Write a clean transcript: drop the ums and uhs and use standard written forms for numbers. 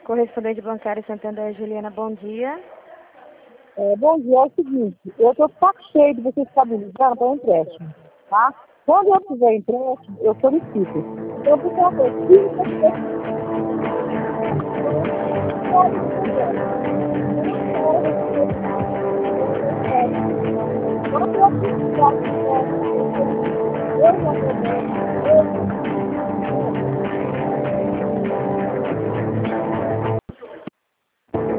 Correspondente bancário Santander, Juliana, bom dia. Bom dia, é o seguinte, eu estou saco cheio de vocês ficarem me ligando para empréstimo, tá? Quando eu fizer empréstimo, eu solicito. Então, por favor, se você quando eu precisar de empréstimo, eu solicito. Eu já